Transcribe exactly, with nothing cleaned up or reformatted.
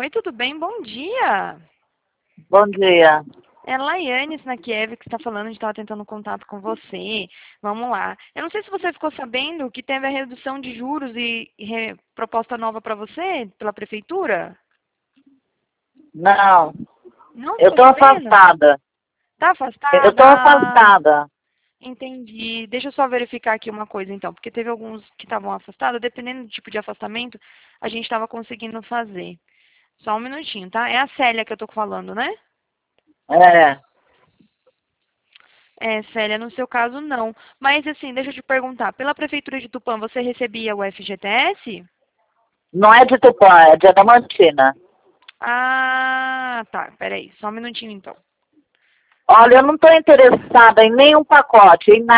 Oi, tudo bem? Bom dia. Bom dia. É Laiane Snakiev que está falando, a gente estava tentando contato com você. Vamos lá. Eu não sei se você ficou sabendo que teve a redução de juros e, e re- proposta nova para você pela prefeitura? Não, Não eu ficou estou sabendo? afastada. Tá Eu afastada? estou Ah, afastada. entendi. Deixa eu só verificar aqui uma coisa então, porque teve alguns que estavam afastados, dependendo do tipo de afastamento, a gente estava conseguindo fazer. Só um minutinho, tá? É a Célia que eu tô falando, né? É, É, Célia, no seu caso não. Mas assim, deixa eu te perguntar, pela Prefeitura de Tupã você recebia o F G T S? não é de Tupã, é de Adamantina. Ah, tá, peraí, só um minutinho então. Olha, eu não estou interessada em nenhum pacote, em nada.